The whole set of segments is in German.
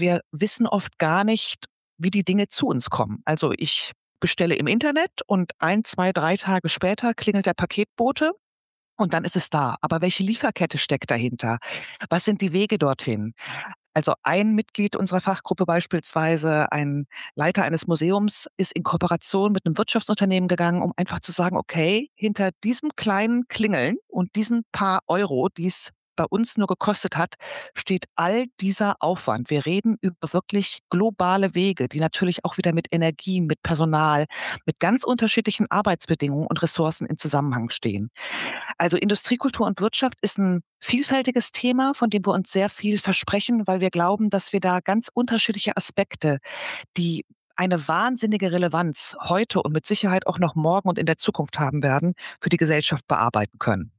wir wissen oft gar nicht, wie die Dinge zu uns kommen. Also ich bestelle im Internet und 1, 2, 3 Tage später klingelt der Paketbote und dann ist es da. Aber welche Lieferkette steckt dahinter? Was sind die Wege dorthin? Also ein Mitglied unserer Fachgruppe beispielsweise, ein Leiter eines Museums, ist in Kooperation mit einem Wirtschaftsunternehmen gegangen, um einfach zu sagen: „Okay, hinter diesem kleinen Klingeln und diesen paar Euro, die es bei uns nur gekostet hat, steht all dieser Aufwand." Wir reden über wirklich globale Wege, die natürlich auch wieder mit Energie, mit Personal, mit ganz unterschiedlichen Arbeitsbedingungen und Ressourcen in Zusammenhang stehen. Also Industriekultur und Wirtschaft ist ein vielfältiges Thema, von dem wir uns sehr viel versprechen, weil wir glauben, dass wir da ganz unterschiedliche Aspekte, die eine wahnsinnige Relevanz heute und mit Sicherheit auch noch morgen und in der Zukunft haben werden, für die Gesellschaft bearbeiten können.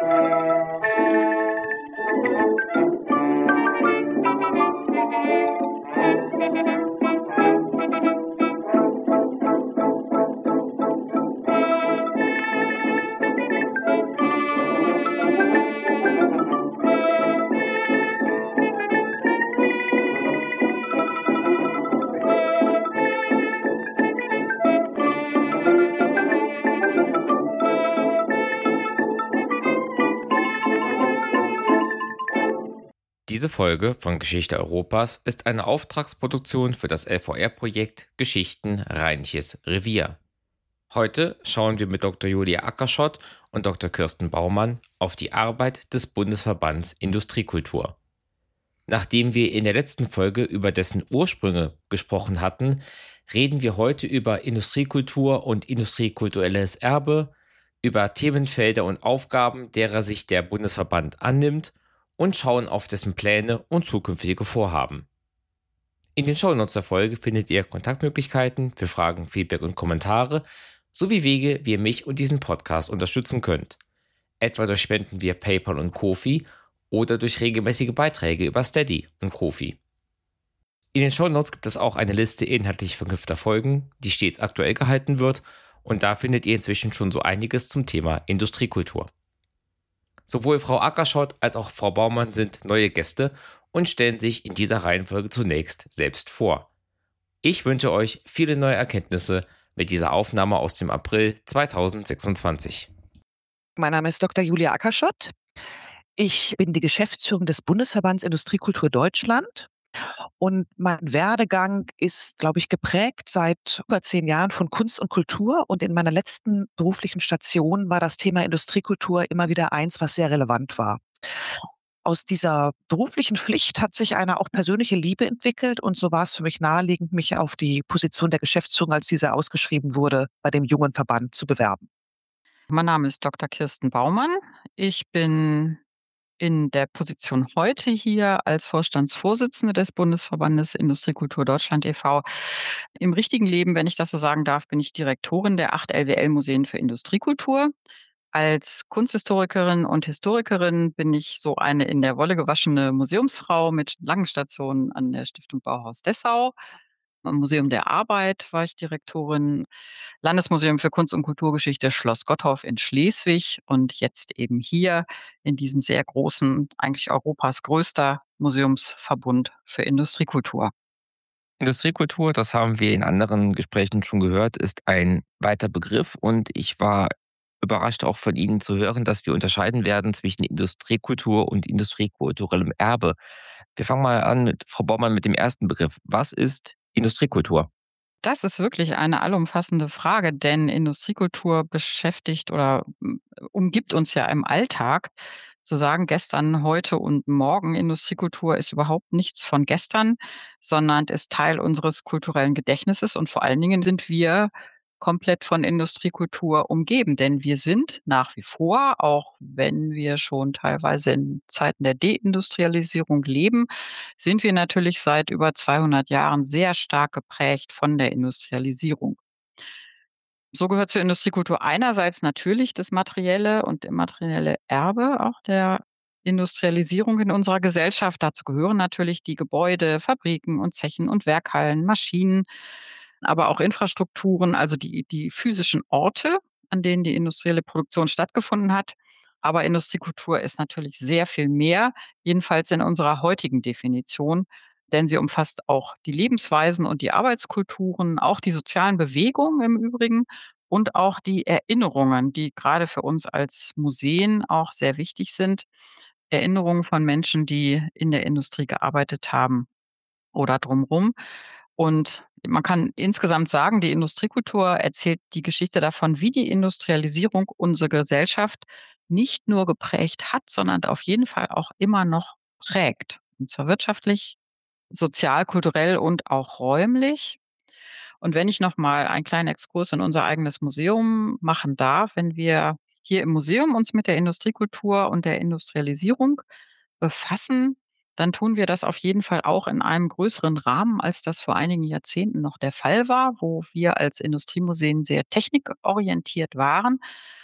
Diese Folge von Geschichte Europas ist eine Auftragsproduktion für das LVR-Projekt Geschichten Rheinliches Revier. Heute schauen wir mit Dr. Julia Ackerschott und Dr. Kirsten Baumann auf die Arbeit des Bundesverbands Industriekultur. Nachdem wir in der letzten Folge über dessen Ursprünge gesprochen hatten, reden wir heute über Industriekultur und industriekulturelles Erbe, über Themenfelder und Aufgaben, derer sich der Bundesverband annimmt und schauen auf dessen Pläne und zukünftige Vorhaben. In den Shownotes der Folge findet ihr Kontaktmöglichkeiten für Fragen, Feedback und Kommentare sowie Wege, wie ihr mich und diesen Podcast unterstützen könnt. Etwa durch Spenden via PayPal und Ko-fi oder durch regelmäßige Beiträge über Steady und Ko-fi. In den Shownotes gibt es auch eine Liste inhaltlich verknüpfter Folgen, die stets aktuell gehalten wird, und da findet ihr inzwischen schon so einiges zum Thema Industriekultur. Sowohl Frau Ackerschott als auch Frau Baumann sind neue Gäste und stellen sich in dieser Reihenfolge zunächst selbst vor. Ich wünsche euch viele neue Erkenntnisse mit dieser Aufnahme aus dem April 2026. Mein Name ist Dr. Julia Ackerschott. Ich bin die Geschäftsführung des Bundesverbands Industriekultur Deutschland. Und mein Werdegang ist, glaube ich, geprägt seit über 10 Jahren von Kunst und Kultur. Und in meiner letzten beruflichen Station war das Thema Industriekultur immer wieder eins, was sehr relevant war. Aus dieser beruflichen Pflicht hat sich eine auch persönliche Liebe entwickelt. Und so war es für mich naheliegend, mich auf die Position der Geschäftsführung, als diese ausgeschrieben wurde, bei dem jungen Verband zu bewerben. Mein Name ist Dr. Kirsten Baumann. Ich bin in der Position heute hier als Vorstandsvorsitzende des Bundesverbandes Industriekultur Deutschland e.V. Im richtigen Leben, wenn ich das so sagen darf, bin ich Direktorin der 8 LWL-Museen für Industriekultur. Als Kunsthistorikerin und Historikerin bin ich so eine in der Wolle gewaschene Museumsfrau mit langen Stationen an der Stiftung Bauhaus Dessau. Am Museum der Arbeit war ich Direktorin, Landesmuseum für Kunst und Kulturgeschichte Schloss Gottorf in Schleswig und jetzt eben hier in diesem sehr großen, eigentlich Europas größter Museumsverbund für Industriekultur. Industriekultur, das haben wir in anderen Gesprächen schon gehört, ist ein weiter Begriff, und ich war überrascht auch von Ihnen zu hören, dass wir unterscheiden werden zwischen Industriekultur und industriekulturellem Erbe. Wir fangen mal an mit Frau Baumann mit dem ersten Begriff. Was ist Industriekultur? Das ist wirklich eine allumfassende Frage, denn Industriekultur beschäftigt oder umgibt uns ja im Alltag. Zu sagen, gestern, heute und morgen Industriekultur ist überhaupt nichts von gestern, sondern ist Teil unseres kulturellen Gedächtnisses, und vor allen Dingen sind wir komplett von Industriekultur umgeben, denn wir sind nach wie vor, auch wenn wir schon teilweise in Zeiten der Deindustrialisierung leben, sind wir natürlich seit über 200 Jahren sehr stark geprägt von der Industrialisierung. So gehört zur Industriekultur einerseits natürlich das materielle und immaterielle Erbe auch der Industrialisierung in unserer Gesellschaft. Dazu gehören natürlich die Gebäude, Fabriken und Zechen und Werkhallen, Maschinen, aber auch Infrastrukturen, also die physischen Orte, an denen die industrielle Produktion stattgefunden hat. Aber Industriekultur ist natürlich sehr viel mehr, jedenfalls in unserer heutigen Definition, denn sie umfasst auch die Lebensweisen und die Arbeitskulturen, auch die sozialen Bewegungen im Übrigen und auch die Erinnerungen, die gerade für uns als Museen auch sehr wichtig sind. Erinnerungen von Menschen, die in der Industrie gearbeitet haben oder drumrum. Und man kann insgesamt sagen, die Industriekultur erzählt die Geschichte davon, wie die Industrialisierung unsere Gesellschaft nicht nur geprägt hat, sondern auf jeden Fall auch immer noch prägt. Und zwar wirtschaftlich, sozial, kulturell und auch räumlich. Und wenn ich noch mal einen kleinen Exkurs in unser eigenes Museum machen darf, wenn wir hier im Museum uns mit der Industriekultur und der Industrialisierung befassen, dann tun wir das auf jeden Fall auch in einem größeren Rahmen, als das vor einigen Jahrzehnten noch der Fall war, wo wir als Industriemuseen sehr technikorientiert waren.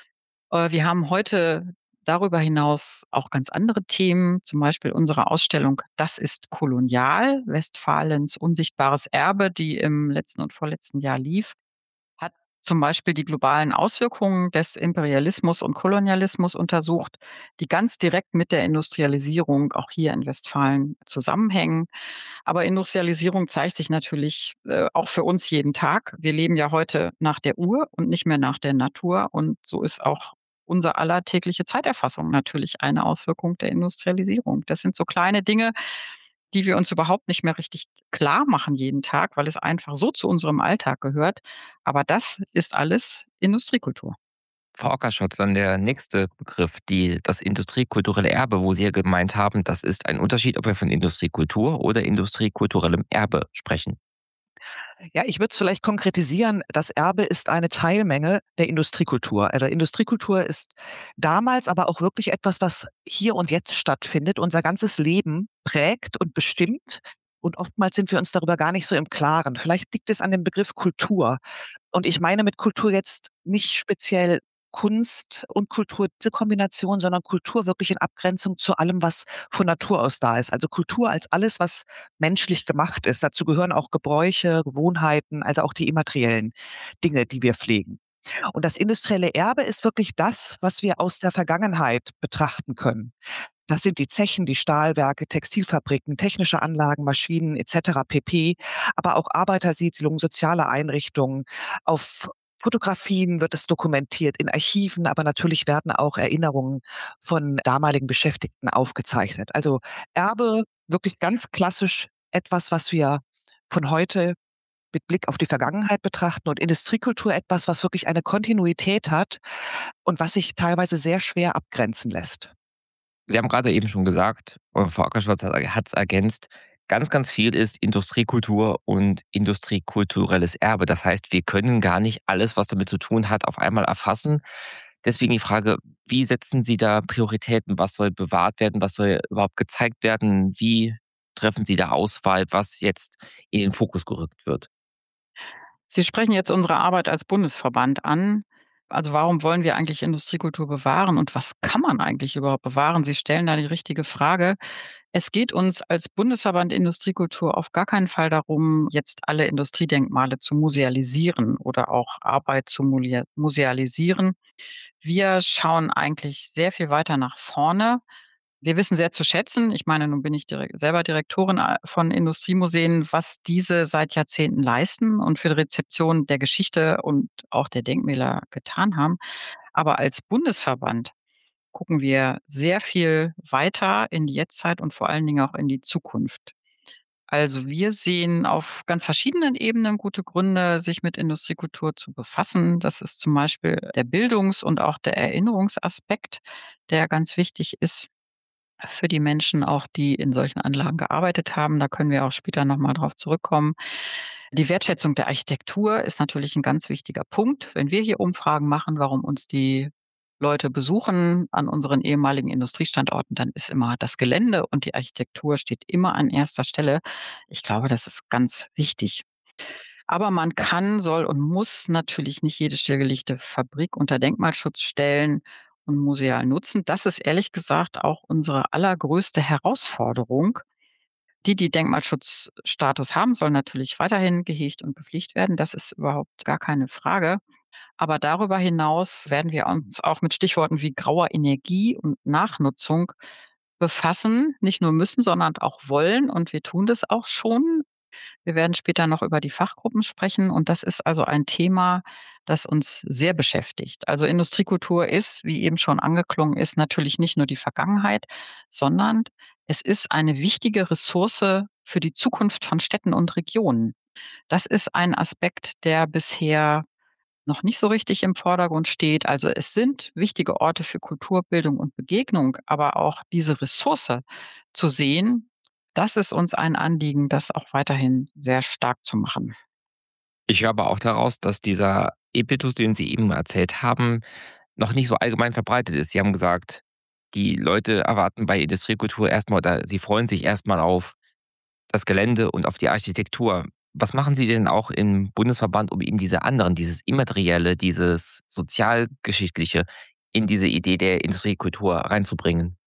Wir haben heute darüber hinaus auch ganz andere Themen, zum Beispiel unsere Ausstellung „Das ist kolonial“, Westfalens unsichtbares Erbe, die im letzten und vorletzten Jahr lief, hat zum Beispiel die globalen Auswirkungen des Imperialismus und Kolonialismus untersucht, die ganz direkt mit der Industrialisierung auch hier in Westfalen zusammenhängen. Aber Industrialisierung zeigt sich natürlich, auch für uns jeden Tag. Wir leben ja heute nach der Uhr und nicht mehr nach der Natur. Und so ist auch unser aller tägliche Zeiterfassung natürlich eine Auswirkung der Industrialisierung. Das sind so kleine Dinge, die wir uns überhaupt nicht mehr richtig klar machen jeden Tag, weil es einfach so zu unserem Alltag gehört. Aber das ist alles Industriekultur. Frau Ockerschott, dann der nächste Begriff, das industriekulturelle Erbe, wo Sie ja gemeint haben, das ist ein Unterschied, ob wir von Industriekultur oder industriekulturellem Erbe sprechen. Ja, ich würde es vielleicht konkretisieren. Das Erbe ist eine Teilmenge der Industriekultur. Industriekultur ist damals aber auch wirklich etwas, was hier und jetzt stattfindet, unser ganzes Leben prägt und bestimmt. Und oftmals sind wir uns darüber gar nicht so im Klaren. Vielleicht liegt es an dem Begriff Kultur. Und ich meine mit Kultur jetzt nicht speziell Kunst und Kultur, diese Kombination, sondern Kultur wirklich in Abgrenzung zu allem, was von Natur aus da ist. Also Kultur als alles, was menschlich gemacht ist. Dazu gehören auch Gebräuche, Gewohnheiten, also auch die immateriellen Dinge, die wir pflegen. Und das industrielle Erbe ist wirklich das, was wir aus der Vergangenheit betrachten können. Das sind die Zechen, die Stahlwerke, Textilfabriken, technische Anlagen, Maschinen et cetera pp., aber auch Arbeitersiedlungen, soziale Einrichtungen. Auf Fotografien wird es dokumentiert, in Archiven, aber natürlich werden auch Erinnerungen von damaligen Beschäftigten aufgezeichnet. Also Erbe, wirklich ganz klassisch etwas, was wir von heute mit Blick auf die Vergangenheit betrachten, und Industriekultur etwas, was wirklich eine Kontinuität hat und was sich teilweise sehr schwer abgrenzen lässt. Sie haben gerade eben schon gesagt, Frau Ockerschott hat es ergänzt, ganz, ganz viel ist Industriekultur und industriekulturelles Erbe. Das heißt, wir können gar nicht alles, was damit zu tun hat, auf einmal erfassen. Deswegen die Frage, wie setzen Sie da Prioritäten? Was soll bewahrt werden? Was soll überhaupt gezeigt werden? Wie treffen Sie da Auswahl, was jetzt in den Fokus gerückt wird? Sie sprechen jetzt unsere Arbeit als Bundesverband an. Also, warum wollen wir eigentlich Industriekultur bewahren und was kann man eigentlich überhaupt bewahren? Sie stellen da die richtige Frage. Es geht uns als Bundesverband Industriekultur auf gar keinen Fall darum, jetzt alle Industriedenkmale zu musealisieren oder auch Arbeit zu musealisieren. Wir schauen eigentlich sehr viel weiter nach vorne. Wir wissen sehr zu schätzen, ich meine, nun bin ich selber Direktorin von Industriemuseen, was diese seit Jahrzehnten leisten und für die Rezeption der Geschichte und auch der Denkmäler getan haben. Aber als Bundesverband gucken wir sehr viel weiter in die Jetztzeit und vor allen Dingen auch in die Zukunft. Also, wir sehen auf ganz verschiedenen Ebenen gute Gründe, sich mit Industriekultur zu befassen. Das ist zum Beispiel der Bildungs- und auch der Erinnerungsaspekt, der ganz wichtig ist für die Menschen auch, die in solchen Anlagen gearbeitet haben. Da können wir auch später noch mal drauf zurückkommen. Die Wertschätzung der Architektur ist natürlich ein ganz wichtiger Punkt. Wenn wir hier Umfragen machen, warum uns die Leute besuchen an unseren ehemaligen Industriestandorten, dann ist immer das Gelände und die Architektur steht immer an erster Stelle. Ich glaube, das ist ganz wichtig. Aber man kann, soll und muss natürlich nicht jede stillgelegte Fabrik unter Denkmalschutz stellen und museal nutzen. Das ist ehrlich gesagt auch unsere allergrößte Herausforderung. Die Denkmalschutzstatus haben, sollen natürlich weiterhin gehegt und gepflegt werden. Das ist überhaupt gar keine Frage. Aber darüber hinaus werden wir uns auch mit Stichworten wie grauer Energie und Nachnutzung befassen, nicht nur müssen, sondern auch wollen, und wir tun das auch schon. Wir werden später noch über die Fachgruppen sprechen, und das ist also ein Thema, das uns sehr beschäftigt. Also Industriekultur ist, wie eben schon angeklungen ist, natürlich nicht nur die Vergangenheit, sondern es ist eine wichtige Ressource für die Zukunft von Städten und Regionen. Das ist ein Aspekt, der bisher noch nicht so richtig im Vordergrund steht. Also es sind wichtige Orte für Kulturbildung und Begegnung, aber auch diese Ressource zu sehen, das ist uns ein Anliegen, das auch weiterhin sehr stark zu machen. Ich höre aber auch daraus, dass dieser Impetus, den Sie eben erzählt haben, noch nicht so allgemein verbreitet ist. Sie haben gesagt, die Leute erwarten bei Industriekultur erstmal oder sie freuen sich erstmal auf das Gelände und auf die Architektur. Was machen Sie denn auch im Bundesverband, um eben diese anderen, dieses Immaterielle, dieses Sozialgeschichtliche in diese Idee der Industriekultur reinzubringen?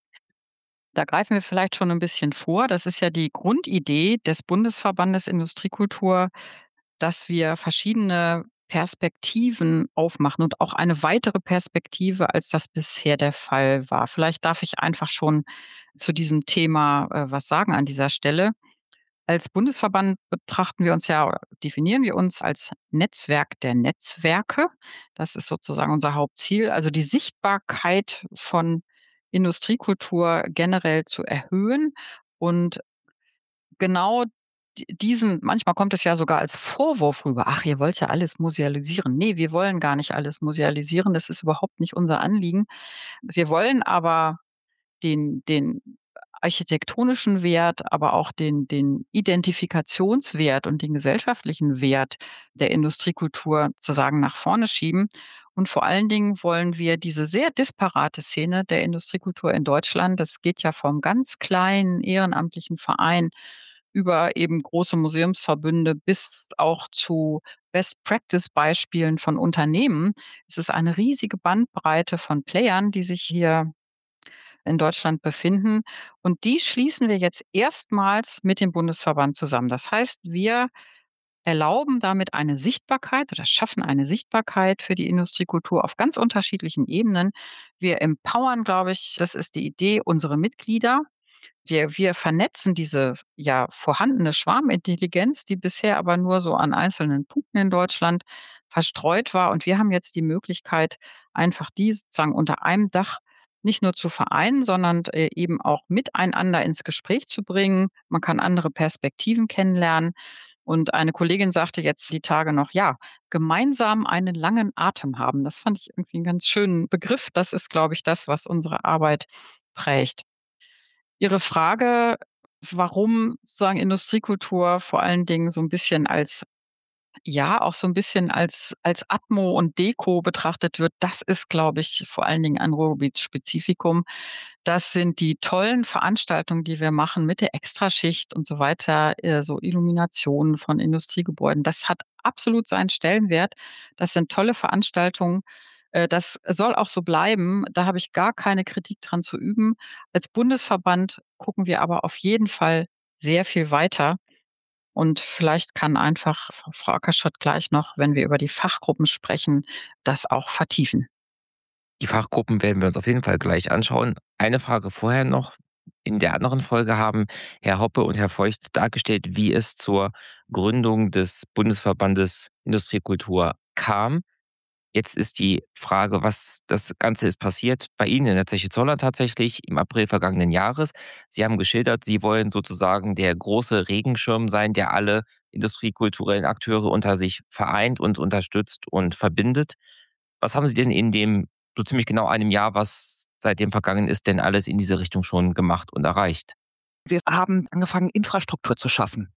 Da greifen wir vielleicht schon ein bisschen vor. Das ist ja die Grundidee des Bundesverbandes Industriekultur, dass wir verschiedene Perspektiven aufmachen und auch eine weitere Perspektive, als das bisher der Fall war. Vielleicht darf ich einfach schon zu diesem Thema, was sagen an dieser Stelle. Als Bundesverband betrachten wir uns ja oder definieren wir uns als Netzwerk der Netzwerke. Das ist sozusagen unser Hauptziel, also die Sichtbarkeit von Industriekultur generell zu erhöhen und genau diesen, manchmal kommt es ja sogar als Vorwurf rüber: „Ach, ihr wollt ja alles musealisieren." Ne, wir wollen gar nicht alles musealisieren, das ist überhaupt nicht unser Anliegen. Wir wollen aber den architektonischen Wert, aber auch den Identifikationswert und den gesellschaftlichen Wert der Industriekultur sozusagen nach vorne schieben. Und vor allen Dingen wollen wir diese sehr disparate Szene der Industriekultur in Deutschland, das geht ja vom ganz kleinen ehrenamtlichen Verein über eben große Museumsverbünde bis auch zu Best-Practice-Beispielen von Unternehmen. Es ist eine riesige Bandbreite von Playern, die sich hier in Deutschland befinden. Und die schließen wir jetzt erstmals mit dem Bundesverband zusammen. Das heißt, wir erlauben damit eine Sichtbarkeit oder schaffen eine Sichtbarkeit für die Industriekultur auf ganz unterschiedlichen Ebenen. Wir empowern, glaube ich, das ist die Idee, unsere Mitglieder. Wir vernetzen diese ja vorhandene Schwarmintelligenz, die bisher aber nur so an einzelnen Punkten in Deutschland verstreut war. Und wir haben jetzt die Möglichkeit, einfach die sozusagen unter einem Dach nicht nur zu vereinen, sondern eben auch miteinander ins Gespräch zu bringen. Man kann andere Perspektiven kennenlernen. Und eine Kollegin sagte jetzt die Tage noch, ja, gemeinsam einen langen Atem haben. Das fand ich irgendwie einen ganz schönen Begriff. Das ist, glaube ich, das, was unsere Arbeit prägt. Ihre Frage, warum sozusagen Industriekultur vor allen Dingen so 'n bisschen als ja, auch so 'n bisschen als Atmo und Deko betrachtet wird, das ist, glaube ich, vor allen Dingen ein Ruhrgebietsspezifikum. Das sind die tollen Veranstaltungen, die wir machen mit der Extraschicht und so weiter, so Illuminationen von Industriegebäuden. Das hat absolut seinen Stellenwert. Das sind tolle Veranstaltungen. Das soll auch so bleiben. Da habe ich gar keine Kritik dran zu üben. Als Bundesverband gucken wir aber auf jeden Fall sehr viel weiter. Und vielleicht kann einfach Frau Ackerschott gleich noch, wenn wir über die Fachgruppen sprechen, das auch vertiefen. Die Fachgruppen werden wir uns auf jeden Fall gleich anschauen. Eine Frage vorher noch. In der anderen Folge haben Herr Hoppe und Herr Feucht dargestellt, wie es zur Gründung des Bundesverbandes Industriekultur kam. Jetzt ist die Frage, was das Ganze ist passiert bei Ihnen in der Zeche Zollern tatsächlich im April vergangenen Jahres. Sie haben geschildert, Sie wollen sozusagen der große Regenschirm sein, der alle industriekulturellen Akteure unter sich vereint und unterstützt und verbindet. Was haben Sie denn in dem so ziemlich genau einem Jahr, was seitdem vergangen ist, denn alles in diese Richtung schon gemacht und erreicht? Wir haben angefangen, Infrastruktur zu schaffen.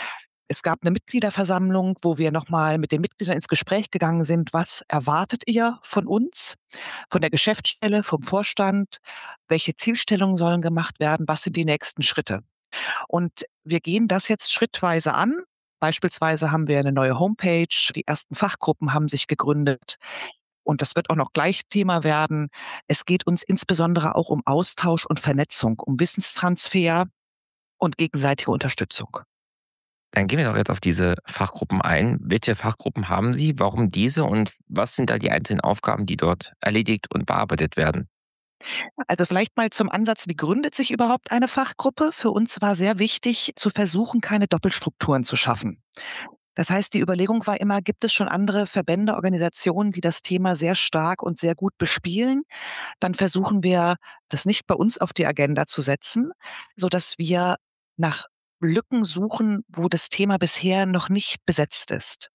Es gab eine Mitgliederversammlung, wo wir noch mal mit den Mitgliedern ins Gespräch gegangen sind: „Was erwartet ihr von uns, von der Geschäftsstelle, vom Vorstand? Welche Zielstellungen sollen gemacht werden? Was sind die nächsten Schritte?“ Und wir gehen das jetzt schrittweise an. Beispielsweise haben wir eine neue Homepage, die ersten Fachgruppen haben sich gegründet und das wird auch noch gleich Thema werden. Es geht uns insbesondere auch um Austausch und Vernetzung, um Wissenstransfer und gegenseitige Unterstützung. Dann gehen wir doch jetzt auf diese Fachgruppen ein. Welche Fachgruppen haben Sie? Warum diese? Und was sind da die einzelnen Aufgaben, die dort erledigt und bearbeitet werden? Also vielleicht mal zum Ansatz, wie gründet sich überhaupt eine Fachgruppe? Für uns war sehr wichtig, zu versuchen, keine Doppelstrukturen zu schaffen. Das heißt, die Überlegung war immer, gibt es schon andere Verbände, Organisationen, die das Thema sehr stark und sehr gut bespielen? Dann versuchen wir, das nicht bei uns auf die Agenda zu setzen, sodass wir nach Lücken suchen, wo das Thema bisher noch nicht besetzt ist.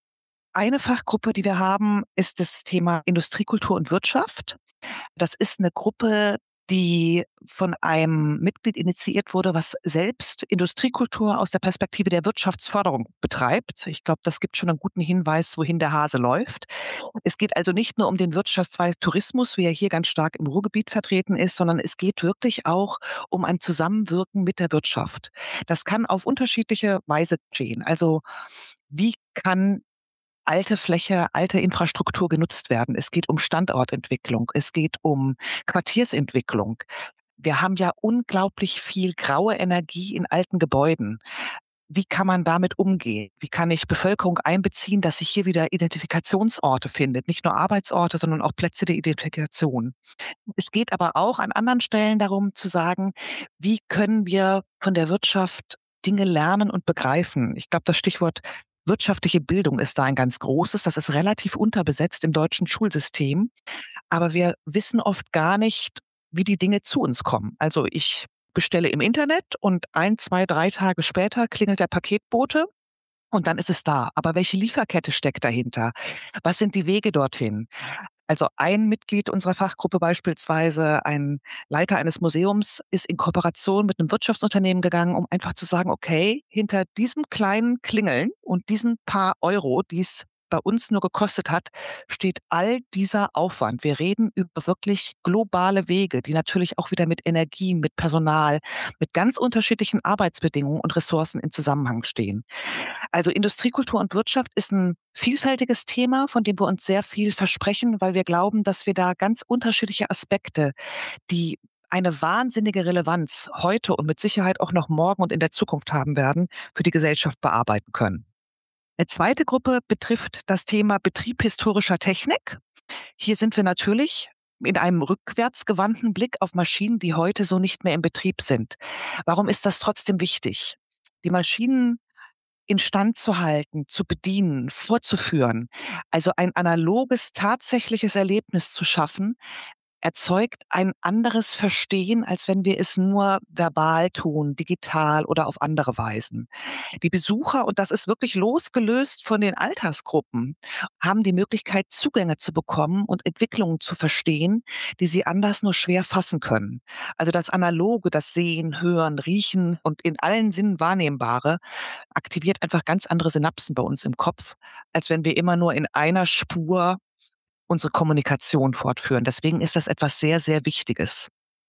Eine Fachgruppe, die wir haben, ist das Thema Industriekultur und Wirtschaft. Das ist eine Gruppe, die von einem Mitglied initiiert wurde, was selbst Industriekultur aus der Perspektive der Wirtschaftsförderung betreibt. Ich glaube, das gibt schon einen guten Hinweis, wohin der Hase läuft. Es geht also nicht nur um den Wirtschaftszweig Tourismus, wie er hier ganz stark im Ruhrgebiet vertreten ist, sondern es geht wirklich auch um ein Zusammenwirken mit der Wirtschaft. Das kann auf unterschiedliche Weise geschehen. Also, wie kann alte Fläche, alte Infrastruktur genutzt werden? Es geht um Standortentwicklung, es geht um Quartiersentwicklung. Wir haben ja unglaublich viel graue Energie in alten Gebäuden. Wie kann man damit umgehen? Wie kann ich Bevölkerung einbeziehen, dass sich hier wieder Identifikationsorte findet? Nicht nur Arbeitsorte, sondern auch Plätze der Identifikation. Es geht aber auch an anderen Stellen darum zu sagen, wie können wir von der Wirtschaft Dinge lernen und begreifen? Ich glaube, das Stichwort wirtschaftliche Bildung ist da ein ganz großes. Das ist relativ unterbesetzt im deutschen Schulsystem. Aber wir wissen oft gar nicht, wie die Dinge zu uns kommen. Also ich bestelle im Internet und 1, 2, 3 Tage später klingelt der Paketbote und dann ist es da. Aber welche Lieferkette steckt dahinter? Was sind die Wege dorthin? Also ein Mitglied unserer Fachgruppe beispielsweise, ein Leiter eines Museums, ist in Kooperation mit einem Wirtschaftsunternehmen gegangen, um einfach zu sagen: „Okay, hinter diesem kleinen Klingeln und diesen paar Euro, die es bei uns nur gekostet hat, steht all dieser Aufwand." Wir reden über wirklich globale Wege, die natürlich auch wieder mit Energie, mit Personal, mit ganz unterschiedlichen Arbeitsbedingungen und Ressourcen in Zusammenhang stehen. Also Industriekultur und Wirtschaft ist ein vielfältiges Thema, von dem wir uns sehr viel versprechen, weil wir glauben, dass wir da ganz unterschiedliche Aspekte, die eine wahnsinnige Relevanz heute und mit Sicherheit auch noch morgen und in der Zukunft haben werden, für die Gesellschaft bearbeiten können. Eine zweite Gruppe betrifft das Thema Betrieb historischer Technik. Hier sind wir natürlich in einem rückwärtsgewandten Blick auf Maschinen, die heute so nicht mehr in Betrieb sind. Warum ist das trotzdem wichtig? Die Maschinen instand zu halten, zu bedienen, vorzuführen, also ein analoges, tatsächliches Erlebnis zu schaffen, erzeugt ein anderes Verstehen, als wenn wir es nur verbal tun, digital oder auf andere Weisen. Die Besucher, und das ist wirklich losgelöst von den Altersgruppen, haben die Möglichkeit, Zugänge zu bekommen und Entwicklungen zu verstehen, die sie anders nur schwer fassen können. Also das Analoge, das Sehen, Hören, Riechen und in allen Sinnen Wahrnehmbare aktiviert einfach ganz andere Synapsen bei uns im Kopf, als wenn wir immer nur in einer Spur unsere Kommunikation fortführen. Deswegen ist das etwas sehr, sehr Wichtiges.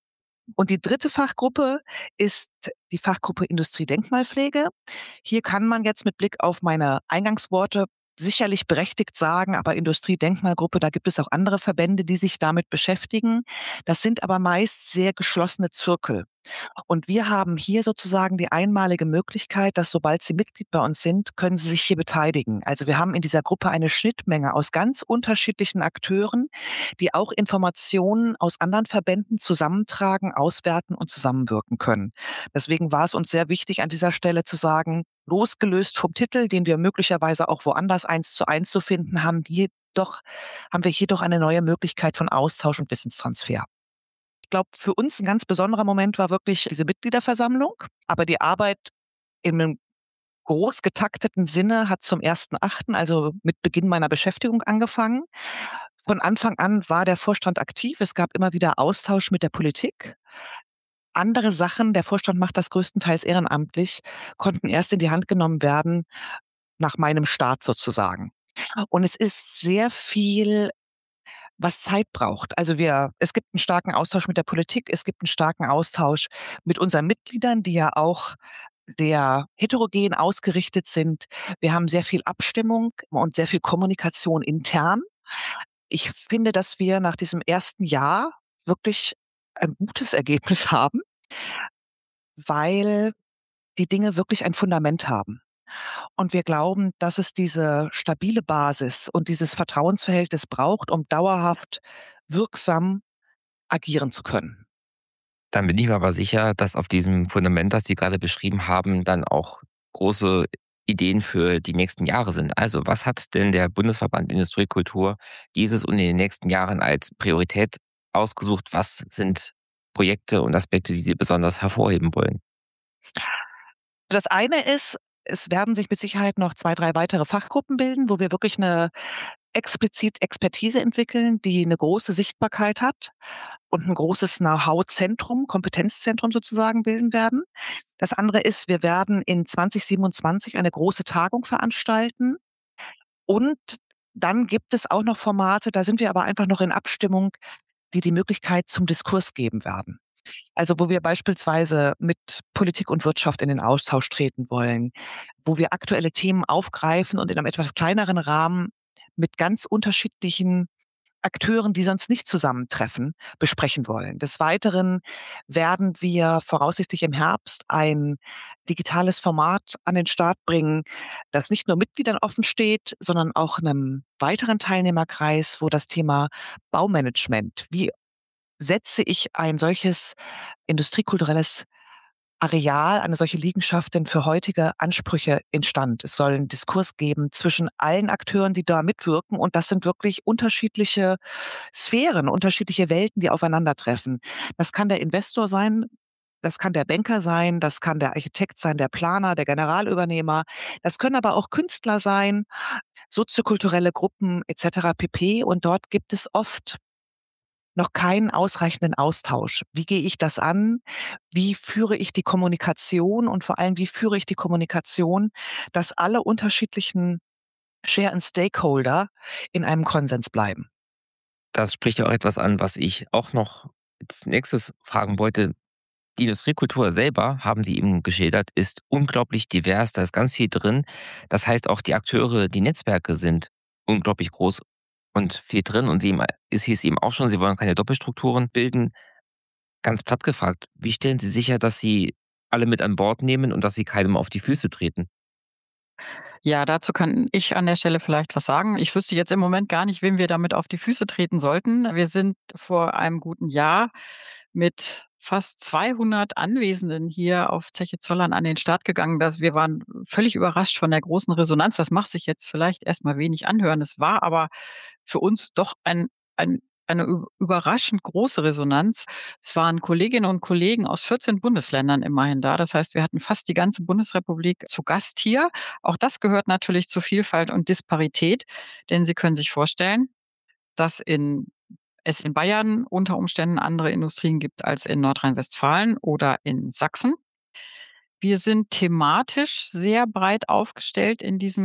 Und die dritte Fachgruppe ist die Fachgruppe Industriedenkmalpflege. Hier kann man jetzt mit Blick auf meine Eingangsworte sicherlich berechtigt sagen, aber Industriedenkmalgruppe, da gibt es auch andere Verbände, die sich damit beschäftigen. Das sind aber meist sehr geschlossene Zirkel. Und wir haben hier sozusagen die einmalige Möglichkeit, dass sobald Sie Mitglied bei uns sind, können Sie sich hier beteiligen. Also wir haben in dieser Gruppe eine Schnittmenge aus ganz unterschiedlichen Akteuren, die auch Informationen aus anderen Verbänden zusammentragen, auswerten und zusammenwirken können. Deswegen war es uns sehr wichtig, an dieser Stelle zu sagen, losgelöst vom Titel, den wir möglicherweise auch woanders 1:1 zu finden haben, haben wir hier doch eine neue Möglichkeit von Austausch und Wissenstransfer. Ich glaube, für uns ein ganz besonderer Moment war wirklich diese Mitgliederversammlung, aber die Arbeit in 'nem groß getakteten Sinne hat zum 1.8., also mit Beginn meiner Beschäftigung angefangen. Von Anfang an war der Vorstand aktiv. Es gab immer wieder Austausch mit der Politik. Andere Sachen, der Vorstand macht das größtenteils ehrenamtlich, konnten erst in die Hand genommen werden nach meinem Start sozusagen. Und es ist sehr viel, was Zeit braucht. Also es gibt einen starken Austausch mit der Politik, es gibt einen starken Austausch mit unseren Mitgliedern, die ja auch sehr heterogen ausgerichtet sind. Wir haben sehr viel Abstimmung und sehr viel Kommunikation intern. Ich finde, dass wir nach diesem ersten Jahr wirklich ein gutes Ergebnis haben, weil die Dinge wirklich ein Fundament haben. Und wir glauben, dass es diese stabile Basis und dieses Vertrauensverhältnis braucht, um dauerhaft wirksam agieren zu können. Dann bin ich mir aber sicher, dass auf diesem Fundament, das Sie gerade beschrieben haben, dann auch große Ideen für die nächsten Jahre sind. Also, was hat denn der Bundesverband Industriekultur dieses und in den nächsten Jahren als Priorität ausgesucht? Was sind Projekte und Aspekte, die Sie besonders hervorheben wollen? Das eine ist, es werden sich mit Sicherheit noch 2, 3 weitere Fachgruppen bilden, wo wir wirklich 'ne explizit Expertise entwickeln, die 'ne große Sichtbarkeit hat und 'n großes Know-how-Zentrum, Kompetenzzentrum sozusagen bilden werden. Das andere ist, wir werden in 2027 eine große Tagung veranstalten und dann gibt es auch noch Formate, da sind wir aber einfach noch in Abstimmung, die die Möglichkeit zum Diskurs geben werden. Also, wo wir beispielsweise mit Politik und Wirtschaft in den Austausch treten wollen, wo wir aktuelle Themen aufgreifen und in einem etwas kleineren Rahmen mit ganz unterschiedlichen Akteuren, die sonst nicht zusammentreffen, besprechen wollen. Des Weiteren werden wir voraussichtlich im Herbst ein digitales Format an den Start bringen, das nicht nur Mitgliedern offen steht, sondern auch einem weiteren Teilnehmerkreis, wo das Thema Baumanagement, wie setze ich ein solches industriekulturelles Areal, eine solche Liegenschaft denn für heutige Ansprüche instand? Es soll 'n Diskurs geben zwischen allen Akteuren, die da mitwirken, und das sind wirklich unterschiedliche Sphären, unterschiedliche Welten, die aufeinandertreffen. Das kann der Investor sein, das kann der Banker sein, das kann der Architekt sein, der Planer, der Generalübernehmer. Das können aber auch Künstler sein, soziokulturelle Gruppen et cetera pp. Und dort gibt es oft noch keinen ausreichenden Austausch. Wie gehe ich das an? Wie führe ich die Kommunikation und vor allem, wie führe ich die Kommunikation, dass alle unterschiedlichen Share and Stakeholder in einem Konsens bleiben? Das spricht ja auch etwas an, was ich auch noch als Nächstes fragen wollte. Die Industriekultur selber, haben Sie eben geschildert, ist unglaublich divers, da ist ganz viel drin. Das heißt, auch die Akteure, die Netzwerke sind unglaublich groß und viel drin. Und es hieß eben auch schon, Sie wollen keine Doppelstrukturen bilden. Ganz platt gefragt, wie stellen Sie sicher, dass Sie alle mit an Bord nehmen und dass Sie keinem auf die Füße treten? Ja, dazu kann ich an der Stelle vielleicht was sagen. Ich wüsste jetzt im Moment gar nicht, wem wir damit auf die Füße treten sollten. Wir sind vor einem guten Jahr mit fast 200 Anwesenden hier auf Zeche Zollern an den Start gegangen. Wir waren völlig überrascht von der großen Resonanz. Das macht sich jetzt vielleicht erst mal wenig anhören. Es war aber für uns doch ein eine überraschend große Resonanz. Es waren Kolleginnen und Kollegen aus 14 Bundesländern immerhin da. Das heißt, wir hatten fast die ganze Bundesrepublik zu Gast hier. Auch das gehört natürlich zur Vielfalt und Disparität, denn Sie können sich vorstellen, dass es in Bayern unter Umständen andere Industrien gibt als in Nordrhein-Westfalen oder in Sachsen. Wir sind thematisch sehr breit aufgestellt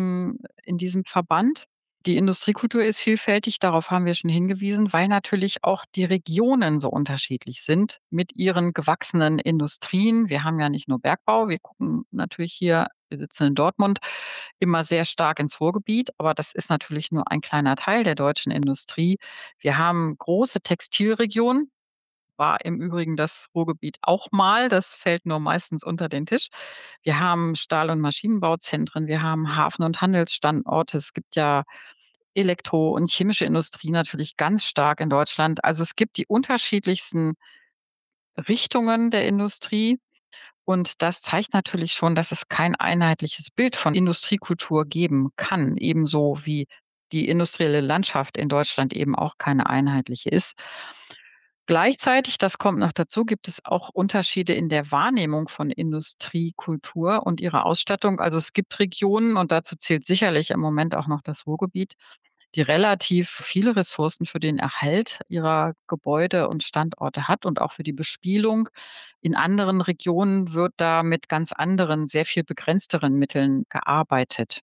in diesem Verband. Die Industriekultur ist vielfältig, darauf haben wir schon hingewiesen, weil natürlich auch die Regionen so unterschiedlich sind mit ihren gewachsenen Industrien. Wir haben ja nicht nur Bergbau, wir gucken natürlich hier, wir sitzen in Dortmund, immer sehr stark ins Ruhrgebiet, aber das ist natürlich nur ein kleiner Teil der deutschen Industrie. Wir haben große Textilregionen, war im Übrigen das Ruhrgebiet auch mal, das fällt nur meistens unter den Tisch. Wir haben Stahl- und Maschinenbauzentren, wir haben Hafen- und Handelsstandorte. Es gibt ja Elektro- und chemische Industrie natürlich ganz stark in Deutschland. Also, es gibt die unterschiedlichsten Richtungen der Industrie und das zeigt natürlich schon, dass es kein einheitliches Bild von Industriekultur geben kann, ebenso wie die industrielle Landschaft in Deutschland eben auch keine einheitliche ist. Gleichzeitig, das kommt noch dazu, gibt es auch Unterschiede in der Wahrnehmung von Industriekultur und ihrer Ausstattung. Also, es gibt Regionen, und dazu zählt sicherlich im Moment auch noch das Ruhrgebiet, die relativ viele Ressourcen für den Erhalt ihrer Gebäude und Standorte hat und auch für die Bespielung. In anderen Regionen wird da mit ganz anderen, sehr viel begrenzteren Mitteln gearbeitet.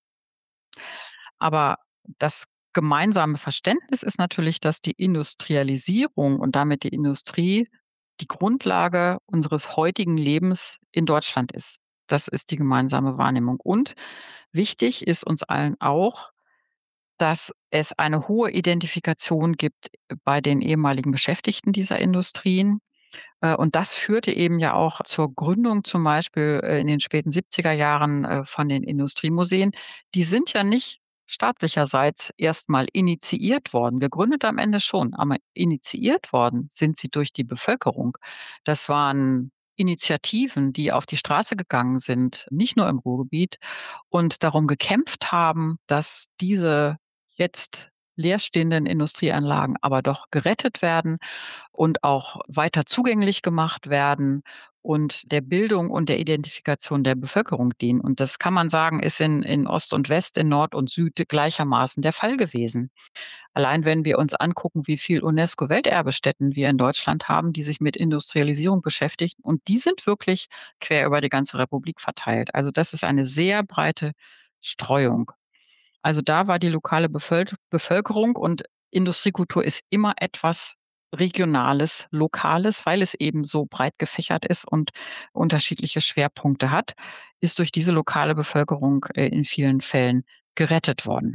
Aber das gemeinsame Verständnis ist natürlich, dass die Industrialisierung und damit die Industrie die Grundlage unseres heutigen Lebens in Deutschland ist. Das ist die gemeinsame Wahrnehmung. Und wichtig ist uns allen auch, dass es eine hohe Identifikation gibt bei den ehemaligen Beschäftigten dieser Industrien. Und das führte eben ja auch zur Gründung zum Beispiel, in den späten 70er Jahren, von den Industriemuseen. Die sind ja nicht staatlicherseits erstmal initiiert worden. Gegründet am Ende schon, aber initiiert worden sind sie durch die Bevölkerung. Das waren Initiativen, die auf die Straße gegangen sind, nicht nur im Ruhrgebiet, und darum gekämpft haben, dass diese jetzt leerstehenden Industrieanlagen aber doch gerettet werden und auch weiter zugänglich gemacht werden und der Bildung und der Identifikation der Bevölkerung dienen. Und das kann man sagen, ist in Ost und West, in Nord und Süd gleichermaßen der Fall gewesen. Allein wenn wir uns angucken, wie viel UNESCO-Welterbestätten wir in Deutschland haben, die sich mit Industrialisierung beschäftigen, und die sind wirklich quer über die ganze Republik verteilt. Also das ist eine sehr breite Streuung. Also da war die lokale Bevölkerung, und Industriekultur ist immer etwas Regionales, Lokales, weil es eben so breit gefächert ist und unterschiedliche Schwerpunkte hat, ist durch diese lokale Bevölkerung, in vielen Fällen gerettet worden.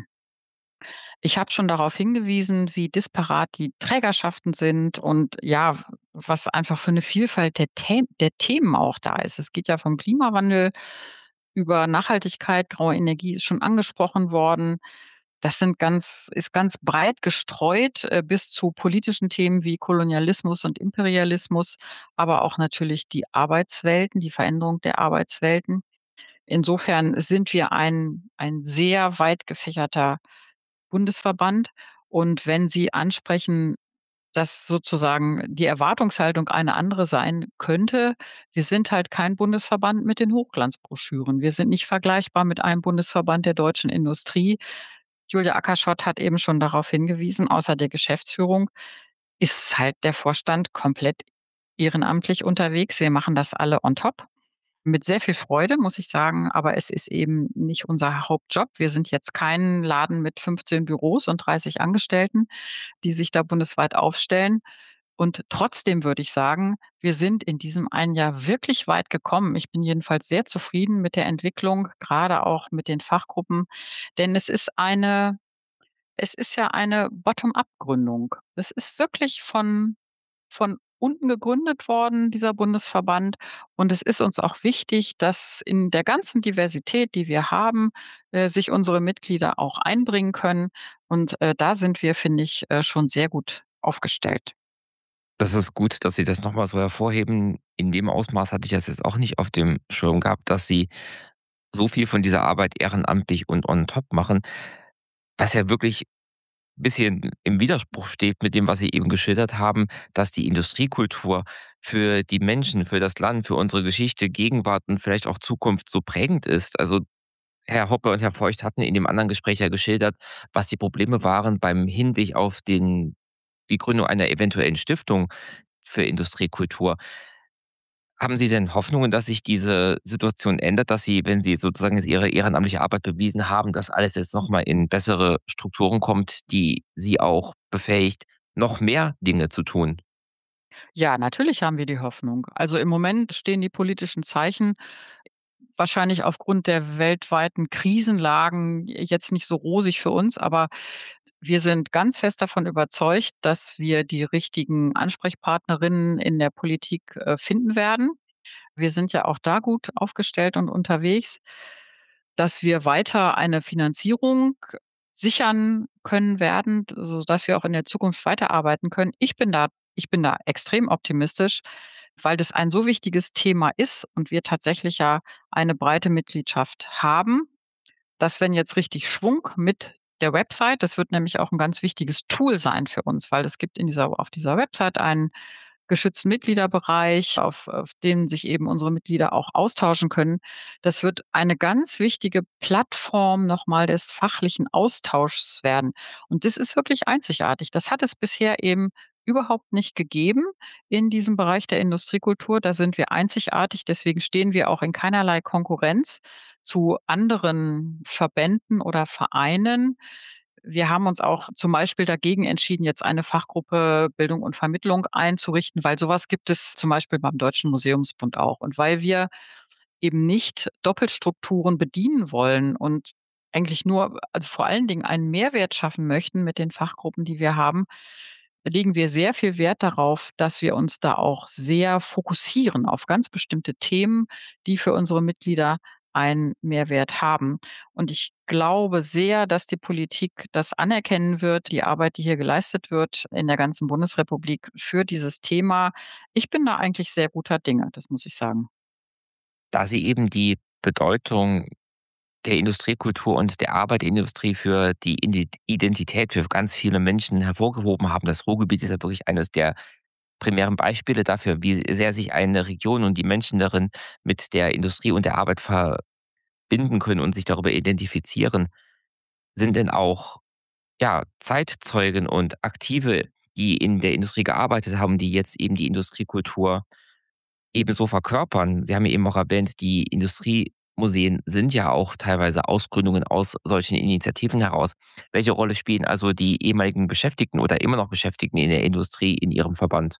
Ich habe schon darauf hingewiesen, wie disparat die Trägerschaften sind und ja, was einfach für eine Vielfalt der Themen auch da ist. Es geht ja vom Klimawandel über Nachhaltigkeit, graue Energie ist schon angesprochen worden. Das ist ganz breit gestreut, bis zu politischen Themen wie Kolonialismus und Imperialismus, aber auch natürlich die Arbeitswelten, die Veränderung der Arbeitswelten. Insofern sind wir ein sehr weit gefächerter Bundesverband. Und wenn Sie ansprechen, dass sozusagen die Erwartungshaltung eine andere sein könnte, wir sind halt kein Bundesverband mit den Hochglanzbroschüren. Wir sind nicht vergleichbar mit einem Bundesverband der deutschen Industrie. Julia Ackerschott hat eben schon darauf hingewiesen, außer der Geschäftsführung ist halt der Vorstand komplett ehrenamtlich unterwegs. Wir machen das alle on top. Mit sehr viel Freude, muss ich sagen, aber es ist eben nicht unser Hauptjob. Wir sind jetzt kein Laden mit 15 Büros und 30 Angestellten, die sich da bundesweit aufstellen. Und trotzdem würde ich sagen, wir sind in diesem einen Jahr wirklich weit gekommen. Ich bin jedenfalls sehr zufrieden mit der Entwicklung, gerade auch mit den Fachgruppen, denn es ist ja eine Bottom-up-Gründung. Es ist wirklich von unten gegründet worden, dieser Bundesverband. Und es ist uns auch wichtig, dass in der ganzen Diversität, die wir haben, sich unsere Mitglieder auch einbringen können. Und da sind wir, finde ich, schon sehr gut aufgestellt. Das ist gut, dass Sie das noch mal so hervorheben. In dem Ausmaß hatte ich das jetzt auch nicht auf dem Schirm gehabt, dass Sie so viel von dieser Arbeit ehrenamtlich und on top machen, was ja wirklich ein bisschen im Widerspruch steht mit dem, was Sie eben geschildert haben, dass die Industriekultur für die Menschen, für das Land, für unsere Geschichte, Gegenwart und vielleicht auch Zukunft so prägend ist. Also, Herr Hoppe und Herr Feucht hatten in dem anderen Gespräch ja geschildert, was die Probleme waren beim Hinblick auf die Gründung einer eventuellen Stiftung für Industriekultur. Haben Sie denn Hoffnungen, dass sich diese Situation ändert, dass Sie, wenn Sie sozusagen jetzt Ihre ehrenamtliche Arbeit bewiesen haben, dass alles jetzt noch mal in bessere Strukturen kommt, die Sie auch befähigt, noch mehr Dinge zu tun? Ja, natürlich haben wir die Hoffnung. Also im Moment stehen die politischen Zeichen wahrscheinlich aufgrund der weltweiten Krisenlagen jetzt nicht so rosig für uns, aber wir sind ganz fest davon überzeugt, dass wir die richtigen Ansprechpartnerinnen in der Politik, finden werden. Wir sind ja auch da gut aufgestellt und unterwegs, dass wir weiter eine Finanzierung sichern können werden, sodass wir auch in der Zukunft weiterarbeiten können. Ich bin da extrem optimistisch, weil das ein so wichtiges Thema ist und wir tatsächlich ja eine breite Mitgliedschaft haben, dass wenn jetzt richtig Schwung mit der Website, das wird nämlich auch ein ganz wichtiges Tool sein für uns, weil es gibt auf dieser Website einen geschützten Mitgliederbereich, auf dem sich eben unsere Mitglieder auch austauschen können. Das wird eine ganz wichtige Plattform noch mal des fachlichen Austauschs werden. Und das ist wirklich einzigartig. Das hat es bisher eben überhaupt nicht gegeben in diesem Bereich der Industriekultur. Da sind wir einzigartig. Deswegen stehen wir auch in keinerlei Konkurrenz zu anderen Verbänden oder Vereinen. Wir haben uns auch zum Beispiel dagegen entschieden, jetzt eine Fachgruppe Bildung und Vermittlung einzurichten, weil sowas gibt es zum Beispiel beim Deutschen Museumsbund auch. Und weil wir eben nicht Doppelstrukturen bedienen wollen und eigentlich nur also vor allen Dingen einen Mehrwert schaffen möchten mit den Fachgruppen, die wir haben, legen wir sehr viel Wert darauf, dass wir uns da auch sehr fokussieren auf ganz bestimmte Themen, die für unsere Mitglieder einen Mehrwert haben. Und ich glaube sehr, dass die Politik das anerkennen wird, die Arbeit, die hier geleistet wird in der ganzen Bundesrepublik für dieses Thema. Ich bin da eigentlich sehr guter Dinge, das muss ich sagen. Da Sie eben die Bedeutung der Industriekultur und der Arbeit der Industrie für die Identität für ganz viele Menschen hervorgehoben haben. Das Ruhrgebiet ist ja wirklich eines der primären Beispiele dafür, wie sehr sich eine Region und die Menschen darin mit der Industrie und der Arbeit verbinden können und sich darüber identifizieren. Sind denn auch, ja, Zeitzeugen und Aktive, die in der Industrie gearbeitet haben, die jetzt eben die Industriekultur ebenso verkörpern? Sie haben ja eben auch erwähnt, die Industriemuseen sind ja auch teilweise Ausgründungen aus solchen Initiativen heraus. Welche Rolle spielen also die ehemaligen Beschäftigten oder immer noch Beschäftigten in der Industrie in Ihrem Verband?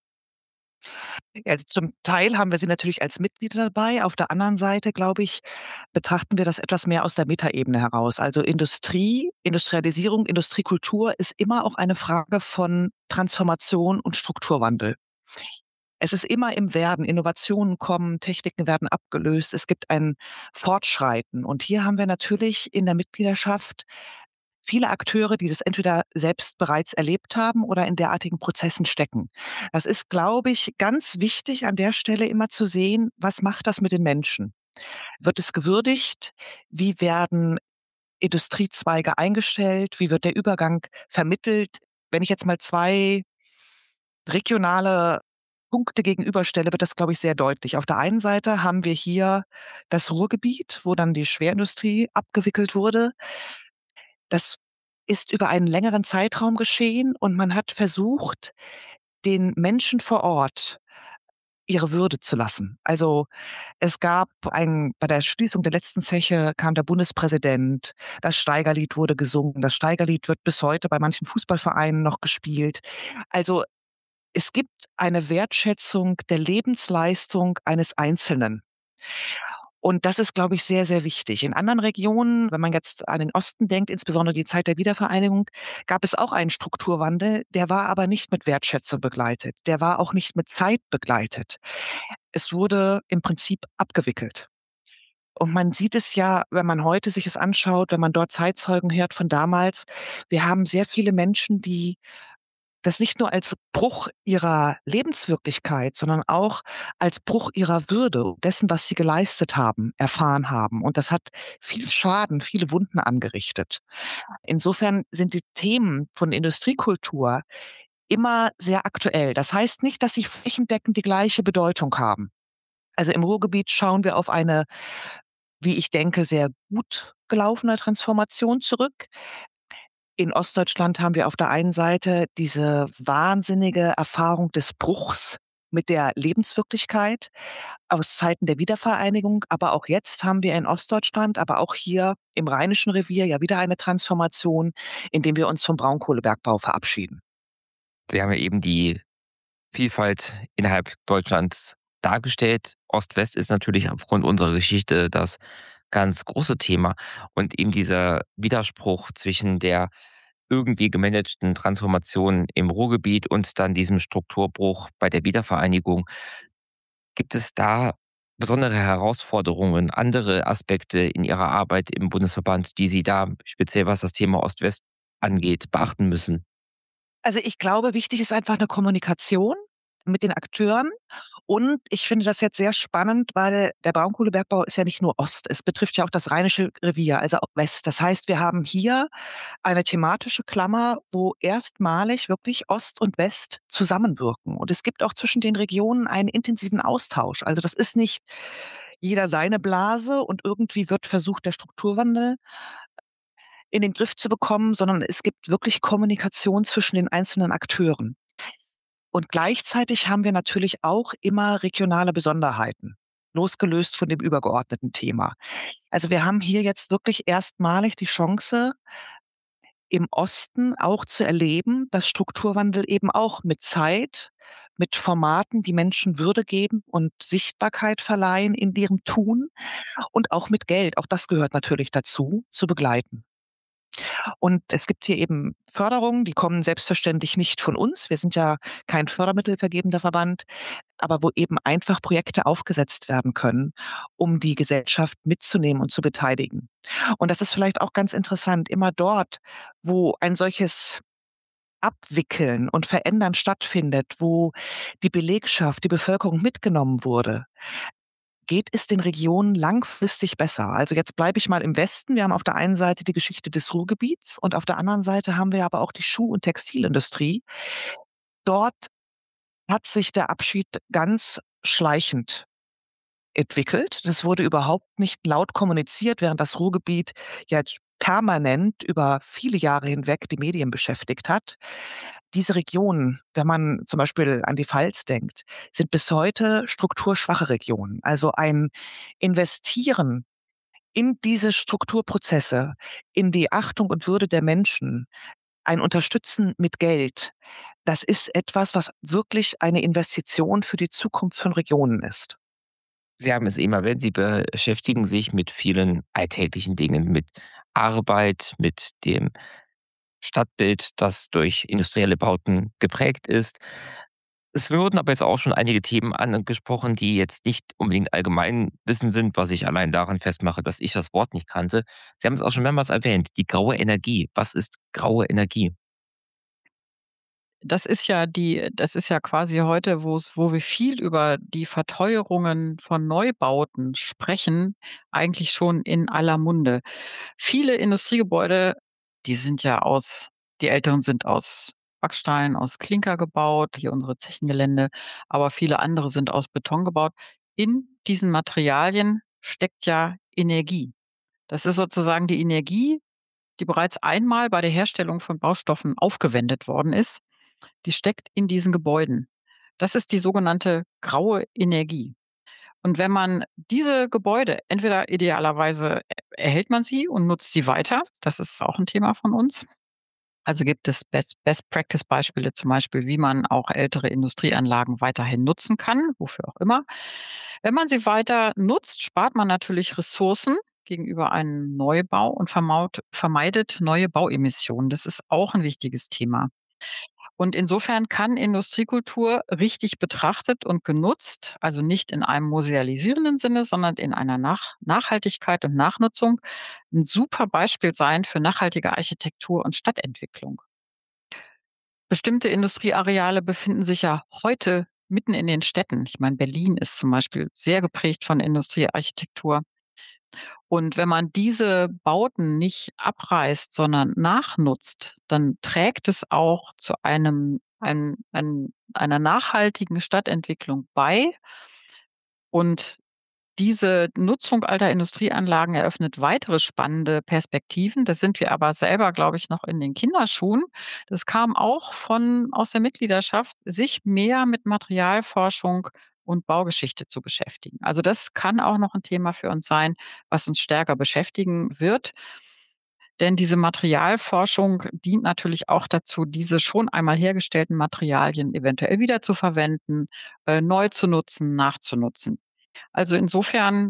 Ja, also zum Teil haben wir sie natürlich als Mitglieder dabei. Auf der anderen Seite, glaube ich, betrachten wir das etwas mehr aus der Metaebene heraus. Also Industrie, Industrialisierung, Industriekultur ist immer auch eine Frage von Transformation und Strukturwandel. Es ist immer im Werden. Innovationen kommen, Techniken werden abgelöst. Es gibt ein Fortschreiten. Und hier haben wir natürlich in der Mitgliedschaft viele Akteure, die das entweder selbst bereits erlebt haben oder in derartigen Prozessen stecken. Das ist, glaube ich, ganz wichtig an der Stelle immer zu sehen, was macht das mit den Menschen? Wird es gewürdigt? Wie werden Industriezweige eingestellt? Wie wird der Übergang vermittelt? Wenn ich jetzt mal 2 regionale Punkte gegenüberstelle, wird das, glaube ich, sehr deutlich. Auf der einen Seite haben wir hier das Ruhrgebiet, wo dann die Schwerindustrie abgewickelt wurde. Das ist über einen längeren Zeitraum geschehen und man hat versucht, den Menschen vor Ort ihre Würde zu lassen. Also, es gab bei der Schließung der letzten Zeche kam der Bundespräsident, das Steigerlied wurde gesungen. Das Steigerlied wird bis heute bei manchen Fußballvereinen noch gespielt. Also, es gibt eine Wertschätzung der Lebensleistung eines Einzelnen. Und das ist, glaube ich, sehr, sehr wichtig. In anderen Regionen, wenn man jetzt an den Osten denkt, insbesondere die Zeit der Wiedervereinigung, gab es auch einen Strukturwandel, der war aber nicht mit Wertschätzung begleitet. Der war auch nicht mit Zeit begleitet. Es wurde im Prinzip abgewickelt. Und man sieht es ja, wenn man heute sich es anschaut, wenn man dort Zeitzeugen hört von damals. Wir haben sehr viele Menschen, die das nicht nur als Bruch ihrer Lebenswirklichkeit, sondern auch als Bruch ihrer Würde, dessen, was sie geleistet haben, erfahren haben. Und das hat viel Schaden, viele Wunden angerichtet. Insofern sind die Themen von Industriekultur immer sehr aktuell. Das heißt nicht, dass sie flächendeckend die gleiche Bedeutung haben. Also im Ruhrgebiet schauen wir auf eine, wie ich denke, sehr gut gelaufene Transformation zurück. In Ostdeutschland haben wir auf der einen Seite diese wahnsinnige Erfahrung des Bruchs mit der Lebenswirklichkeit aus Zeiten der Wiedervereinigung. Aber auch jetzt haben wir in Ostdeutschland, aber auch hier im Rheinischen Revier ja wieder eine Transformation, indem wir uns vom Braunkohlebergbau verabschieden. Sie haben ja eben die Vielfalt innerhalb Deutschlands dargestellt. Ost-West ist natürlich aufgrund unserer Geschichte das ganz große Thema und eben dieser Widerspruch zwischen der irgendwie gemanagten Transformation im Ruhrgebiet und dann diesem Strukturbruch bei der Wiedervereinigung. Gibt es da besondere Herausforderungen, andere Aspekte in Ihrer Arbeit im Bundesverband, die Sie da speziell, was das Thema Ost-West angeht, beachten müssen? Also, ich glaube, wichtig ist einfach eine Kommunikation mit den Akteuren. Und ich finde das jetzt sehr spannend, weil der Braunkohlebergbau ist ja nicht nur Ost, es betrifft ja auch das Rheinische Revier, also auch West. Das heißt, wir haben hier eine thematische Klammer, wo erstmalig wirklich Ost und West zusammenwirken. Und es gibt auch zwischen den Regionen einen intensiven Austausch. Also, das ist nicht jeder seine Blase und irgendwie wird versucht, der Strukturwandel in den Griff zu bekommen, sondern es gibt wirklich Kommunikation zwischen den einzelnen Akteuren. Und gleichzeitig haben wir natürlich auch immer regionale Besonderheiten, losgelöst von dem übergeordneten Thema. Also, wir haben hier jetzt wirklich erstmalig die Chance, im Osten auch zu erleben, dass Strukturwandel eben auch mit Zeit, mit Formaten, die Menschen Würde geben und Sichtbarkeit verleihen in ihrem Tun und auch mit Geld, auch das gehört natürlich dazu, zu begleiten. Und es gibt hier eben Förderungen, die kommen selbstverständlich nicht von uns. Wir sind ja kein fördermittelvergebender Verband. aber wo eben einfach Projekte aufgesetzt werden können, um die Gesellschaft mitzunehmen und zu beteiligen. Und das ist vielleicht auch ganz interessant, immer dort, wo ein solches Abwickeln und Verändern stattfindet, wo die Belegschaft, die Bevölkerung mitgenommen wurde, geht es den Regionen langfristig besser. Also jetzt bleibe ich mal im Westen. Wir haben auf der einen Seite die Geschichte des Ruhrgebiets und auf der anderen Seite haben wir aber auch die Schuh- und Textilindustrie. Dort hat sich der Abschied ganz schleichend entwickelt. Das wurde überhaupt nicht laut kommuniziert, während das Ruhrgebiet ja permanent über viele Jahre hinweg die Medien beschäftigt hat. Diese Regionen, wenn man zum Beispiel an die Pfalz denkt, sind bis heute strukturschwache Regionen. Also ein Investieren in diese Strukturprozesse, in die Achtung und Würde der Menschen, ein Unterstützen mit Geld, das ist etwas, was wirklich eine Investition für die Zukunft von Regionen ist. Sie haben es eben erwähnt, Sie beschäftigen sich mit vielen alltäglichen Dingen, mit Arbeit, mit dem Stadtbild, das durch industrielle Bauten geprägt ist. Es wurden aber jetzt auch schon einige Themen angesprochen, die jetzt nicht unbedingt Allgemeinwissen sind, was ich allein daran festmache, dass ich das Wort nicht kannte. Sie haben es auch schon mehrmals erwähnt, die graue Energie. Was ist graue Energie? Das ist ja quasi heute, wo wir viel über die Verteuerungen von Neubauten sprechen, eigentlich schon in aller Munde. Viele Industriegebäude, die sind ja aus die älteren sind aus Backstein, aus Klinker gebaut, hier unsere Zechengelände, aber viele andere sind aus Beton gebaut. In diesen Materialien steckt ja Energie. Das ist sozusagen die Energie, die bereits einmal bei der Herstellung von Baustoffen aufgewendet worden ist. Die steckt in diesen Gebäuden. Das ist die sogenannte graue Energie. Und wenn man diese Gebäude entweder idealerweise erhält man sie und nutzt sie weiter, das ist auch ein Thema von uns. Also gibt es Best Practice Beispiele, zum Beispiel, wie man auch ältere Industrieanlagen weiterhin nutzen kann, wofür auch immer. Wenn man sie weiter nutzt, spart man natürlich Ressourcen gegenüber einem Neubau und vermeidet neue Bauemissionen. Das ist auch ein wichtiges Thema. Und insofern kann Industriekultur richtig betrachtet und genutzt, also nicht in einem musealisierenden Sinne, sondern in einer Nachhaltigkeit und Nachnutzung, ein super Beispiel sein für nachhaltige Architektur und Stadtentwicklung. Bestimmte Industrieareale befinden sich ja heute mitten in den Städten. Ich meine, Berlin ist zum Beispiel sehr geprägt von Industriearchitektur. Und wenn man diese Bauten nicht abreißt, sondern nachnutzt, dann trägt es auch zu einer nachhaltigen Stadtentwicklung bei. Und diese Nutzung alter Industrieanlagen eröffnet weitere spannende Perspektiven. Da sind wir aber selber, glaube ich, noch in den Kinderschuhen. Das kam auch aus der Mitgliedschaft, sich mehr mit Materialforschung und Baugeschichte zu beschäftigen. Also das kann auch noch ein Thema für uns sein, was uns stärker beschäftigen wird. Denn diese Materialforschung dient natürlich auch dazu, diese schon einmal hergestellten Materialien eventuell wiederzuverwenden, neu zu nutzen, nachzunutzen. Also insofern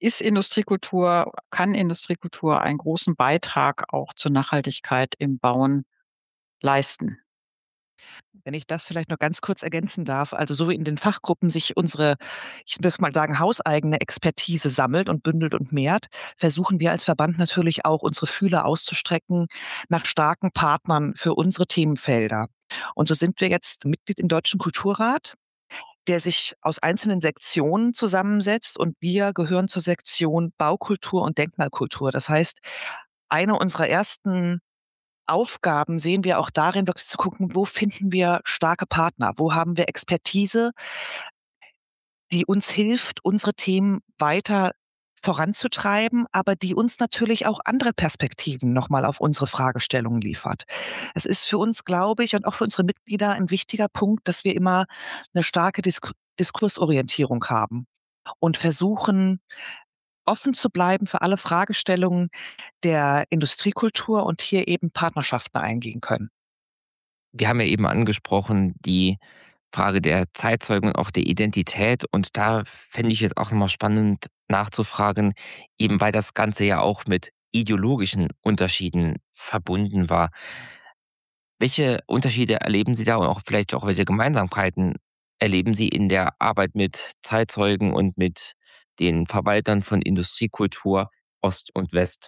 kann Industriekultur einen großen Beitrag auch zur Nachhaltigkeit im Bauen leisten. Wenn ich das vielleicht noch ganz kurz ergänzen darf, also so wie in den Fachgruppen sich unsere, ich möchte mal sagen, hauseigene Expertise sammelt und bündelt und mehrt, versuchen wir als Verband natürlich auch, unsere Fühler auszustrecken nach starken Partnern für unsere Themenfelder. Und so sind wir jetzt Mitglied im Deutschen Kulturrat, der sich aus einzelnen Sektionen zusammensetzt, und wir gehören zur Sektion Baukultur und Denkmalkultur. Das heißt, eine unserer ersten Aufgaben sehen wir auch darin, wirklich zu gucken, wo finden wir starke Partner? Wo haben wir Expertise, die uns hilft, unsere Themen weiter voranzutreiben, aber die uns natürlich auch andere Perspektiven noch mal auf unsere Fragestellungen liefert. Es ist für uns, glaube ich, und auch für unsere Mitglieder ein wichtiger Punkt, dass wir immer eine starke Diskursorientierung haben und versuchen, offen zu bleiben für alle Fragestellungen der Industriekultur und hier eben Partnerschaften eingehen können. Wir haben ja eben angesprochen, die Frage der Zeitzeugen und auch der Identität. Und da fände ich jetzt auch nochmal spannend nachzufragen, eben weil das Ganze ja auch mit ideologischen Unterschieden verbunden war. Welche Unterschiede erleben Sie da und auch vielleicht auch welche Gemeinsamkeiten erleben Sie in der Arbeit mit Zeitzeugen und mit den Verwaltern von Industriekultur Ost und West?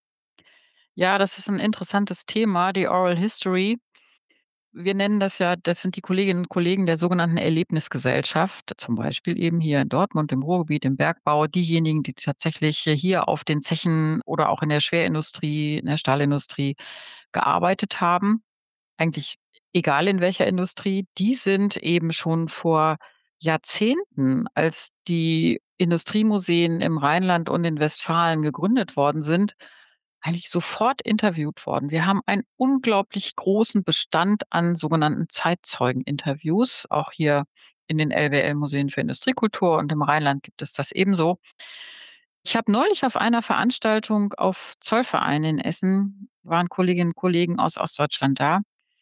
Ja, das ist ein interessantes Thema, die Oral History. Wir nennen das ja, das sind die Kolleginnen und Kollegen der sogenannten Erlebnisgesellschaft, zum Beispiel eben hier in Dortmund, im Ruhrgebiet, im Bergbau, diejenigen, die tatsächlich hier auf den Zechen oder auch in der Schwerindustrie, in der Stahlindustrie gearbeitet haben. Eigentlich egal in welcher Industrie, die sind eben schon vor Jahrzehnten, als die Industriemuseen im Rheinland und in Westfalen gegründet worden sind, eigentlich sofort interviewt worden. Wir haben einen unglaublich großen Bestand an sogenannten Zeitzeugeninterviews. Auch hier in den LWL-Museen für Industriekultur und im Rheinland gibt es das ebenso. Ich habe neulich auf einer Veranstaltung auf Zollverein in Essen waren Kolleginnen und Kollegen aus Ostdeutschland da,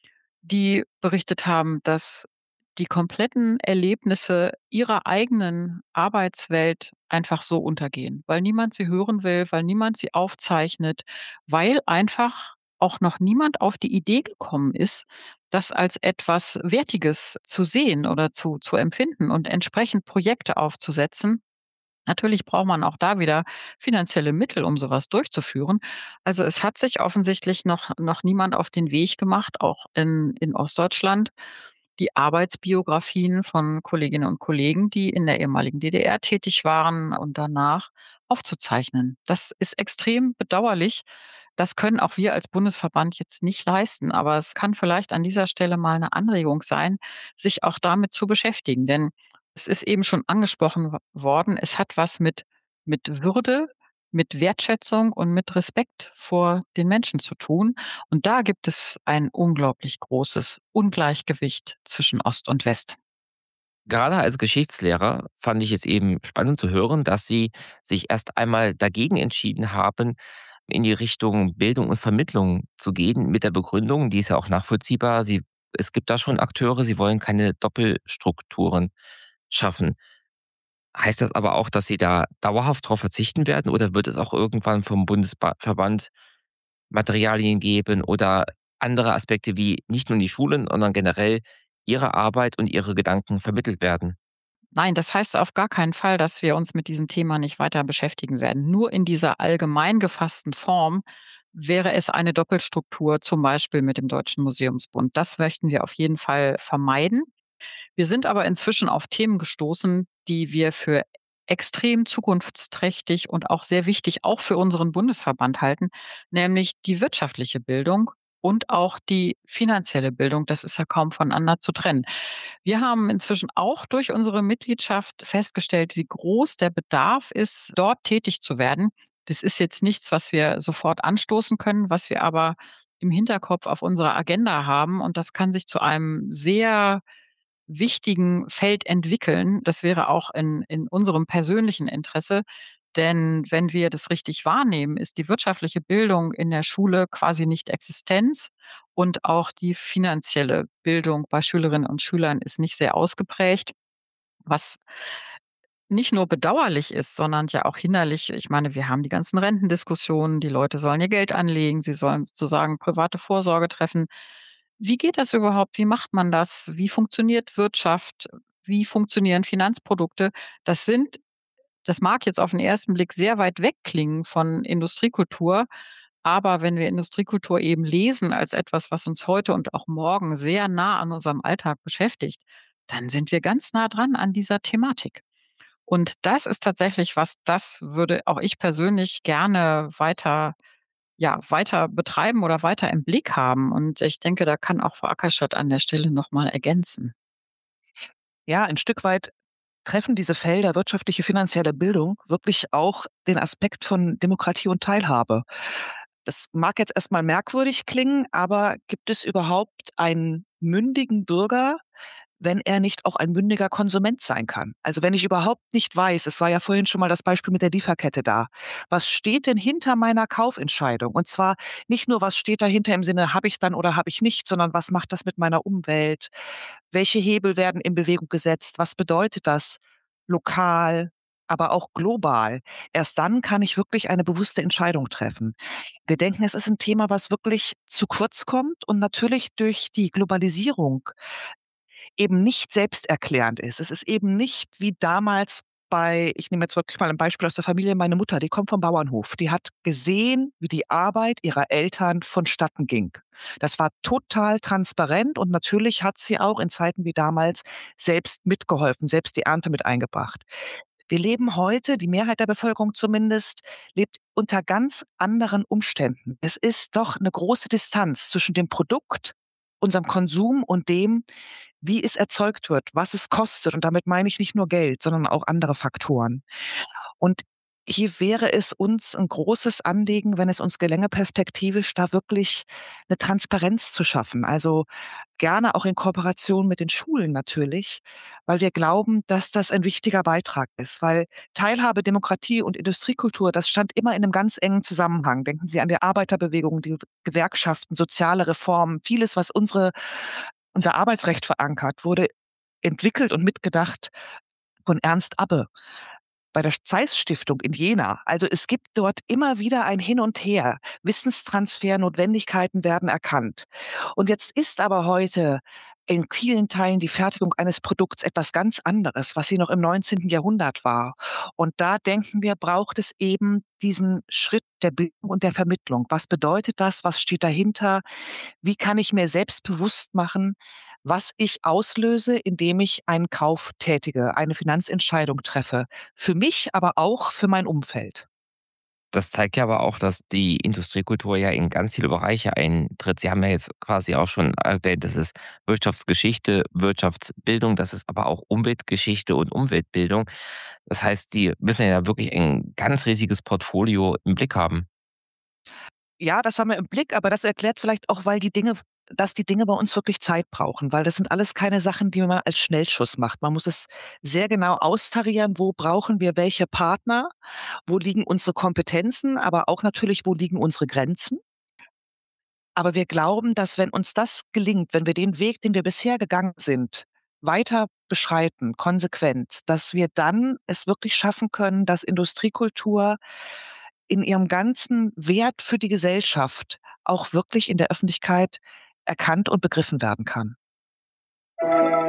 die berichtet haben, dass die kompletten Erlebnisse ihrer eigenen Arbeitswelt einfach so untergehen, weil niemand sie hören will, weil niemand sie aufzeichnet, weil einfach auch noch niemand auf die Idee gekommen ist, das als etwas Wertiges zu sehen oder zu empfinden und entsprechend Projekte aufzusetzen. Natürlich braucht man auch da wieder finanzielle Mittel, um sowas durchzuführen. Also, es hat sich offensichtlich noch niemand auf den Weg gemacht, auch in Ostdeutschland, die Arbeitsbiografien von Kolleginnen und Kollegen, die in der ehemaligen DDR tätig waren und danach aufzuzeichnen. Das ist extrem bedauerlich. Das können auch wir als Bundesverband jetzt nicht leisten, aber es kann vielleicht an dieser Stelle mal eine Anregung sein, sich auch damit zu beschäftigen. Denn es ist eben schon angesprochen worden, es hat was mit Würde, mit Wertschätzung und mit Respekt vor den Menschen zu tun. Und da gibt es ein unglaublich großes Ungleichgewicht zwischen Ost und West. Gerade als Geschichtslehrer fand ich es eben spannend zu hören, dass Sie sich erst einmal dagegen entschieden haben, in die Richtung Bildung und Vermittlung zu gehen, mit der Begründung, die ist ja auch nachvollziehbar. Es gibt da schon Akteure, sie wollen keine Doppelstrukturen schaffen. Heißt das aber auch, dass Sie da dauerhaft darauf verzichten werden oder wird es auch irgendwann vom Bundesverband Materialien geben oder andere Aspekte wie nicht nur in die Schulen, sondern generell Ihre Arbeit und Ihre Gedanken vermittelt werden? Nein, das heißt auf gar keinen Fall, dass wir uns mit diesem Thema nicht weiter beschäftigen werden. Nur in dieser allgemein gefassten Form wäre es eine Doppelstruktur, zum Beispiel mit dem Deutschen Museumsbund. Das möchten wir auf jeden Fall vermeiden. Wir sind aber inzwischen auf Themen gestoßen, die wir für extrem zukunftsträchtig und auch sehr wichtig, auch für unseren Bundesverband halten, nämlich die wirtschaftliche Bildung und auch die finanzielle Bildung. Das ist ja kaum voneinander zu trennen. Wir haben inzwischen auch durch unsere Mitgliedschaft festgestellt, wie groß der Bedarf ist, dort tätig zu werden. Das ist jetzt nichts, was wir sofort anstoßen können, was wir aber im Hinterkopf auf unserer Agenda haben. Und das kann sich zu einem sehr wichtigen Feld entwickeln. Das wäre auch in unserem persönlichen Interesse. Denn wenn wir das richtig wahrnehmen, ist die wirtschaftliche Bildung in der Schule quasi nicht Existenz und auch die finanzielle Bildung bei Schülerinnen und Schülern ist nicht sehr ausgeprägt, was nicht nur bedauerlich ist, sondern ja auch hinderlich. Ich meine, wir haben die ganzen Rentendiskussionen, die Leute sollen ihr Geld anlegen, sie sollen sozusagen private Vorsorge treffen. Wie geht das überhaupt? Wie macht man das? Wie funktioniert Wirtschaft? Wie funktionieren Finanzprodukte? Das sind das mag jetzt auf den ersten Blick sehr weit weg klingen von Industriekultur, aber wenn wir Industriekultur eben lesen als etwas, was uns heute und auch morgen sehr nah an unserem Alltag beschäftigt, dann sind wir ganz nah dran an dieser Thematik. Und das ist tatsächlich was, das würde auch ich persönlich gerne weiter betreiben oder weiter im Blick haben. Und ich denke, da kann auch Frau Ackerstadt an der Stelle noch mal ergänzen. Ja, ein Stück weit treffen diese Felder wirtschaftliche, finanzielle Bildung wirklich auch den Aspekt von Demokratie und Teilhabe. Das mag jetzt erst mal merkwürdig klingen, aber gibt es überhaupt einen mündigen Bürger, wenn er nicht auch ein mündiger Konsument sein kann? Also, wenn ich überhaupt nicht weiß, es war ja vorhin schon mal das Beispiel mit der Lieferkette da. Was steht denn hinter meiner Kaufentscheidung? Und zwar nicht nur, was steht dahinter im Sinne, habe ich dann oder habe ich nicht, sondern was macht das mit meiner Umwelt? Welche Hebel werden in Bewegung gesetzt? Was bedeutet das lokal, aber auch global? Erst dann kann ich wirklich eine bewusste Entscheidung treffen. Wir denken, es ist ein Thema, was wirklich zu kurz kommt und natürlich durch die Globalisierung eben nicht selbsterklärend ist. Es ist eben nicht wie damals ich nehme jetzt wirklich mal ein Beispiel aus der Familie, meine Mutter, die kommt vom Bauernhof. Die hat gesehen, wie die Arbeit ihrer Eltern vonstatten ging. Das war total transparent und natürlich hat sie auch in Zeiten wie damals selbst mitgeholfen, selbst die Ernte mit eingebracht. Wir leben heute, die Mehrheit der Bevölkerung zumindest, lebt unter ganz anderen Umständen. Es ist doch eine große Distanz zwischen dem Produkt, unserem Konsum und dem, wie es erzeugt wird, was es kostet. Und damit meine ich nicht nur Geld, sondern auch andere Faktoren. Und hier wäre es uns ein großes Anliegen, wenn es uns gelänge, perspektivisch da wirklich eine Transparenz zu schaffen. Also, gerne auch in Kooperation mit den Schulen natürlich, weil wir glauben, dass das ein wichtiger Beitrag ist. Weil Teilhabe, Demokratie und Industriekultur, das stand immer in einem ganz engen Zusammenhang. Denken Sie an die Arbeiterbewegung, die Gewerkschaften, soziale Reformen. Vieles, was unser Arbeitsrecht verankert, wurde entwickelt und mitgedacht von Ernst Abbe bei der Zeiss-Stiftung in Jena. Also es gibt dort immer wieder ein Hin und Her. Wissenstransfer, Notwendigkeiten werden erkannt. Und jetzt ist aber heute in vielen Teilen die Fertigung eines Produkts etwas ganz anderes, was sie noch im 19. Jahrhundert war. Und da denken wir, braucht es eben diesen Schritt der Bildung und der Vermittlung. Was bedeutet das? Was steht dahinter? Wie kann ich mir selbst bewusst machen, was ich auslöse, indem ich einen Kauf tätige, eine Finanzentscheidung treffe? Für mich, aber auch für mein Umfeld. Das zeigt ja aber auch, dass die Industriekultur ja in ganz viele Bereiche eintritt. Sie haben ja jetzt quasi auch schon erwähnt, das ist Wirtschaftsgeschichte, Wirtschaftsbildung, das ist aber auch Umweltgeschichte und Umweltbildung. Das heißt, Sie müssen ja wirklich ein ganz riesiges Portfolio im Blick haben. Ja, das haben wir im Blick, aber das erklärt vielleicht auch, dass die Dinge bei uns wirklich Zeit brauchen, weil das sind alles keine Sachen, die man als Schnellschuss macht. Man muss es sehr genau austarieren, wo brauchen wir welche Partner, wo liegen unsere Kompetenzen, aber auch natürlich, wo liegen unsere Grenzen. Aber wir glauben, dass wenn uns das gelingt, wenn wir den Weg, den wir bisher gegangen sind, weiter beschreiten, konsequent, dass wir dann es wirklich schaffen können, dass Industriekultur in ihrem ganzen Wert für die Gesellschaft auch wirklich in der Öffentlichkeit erkannt und begriffen werden kann.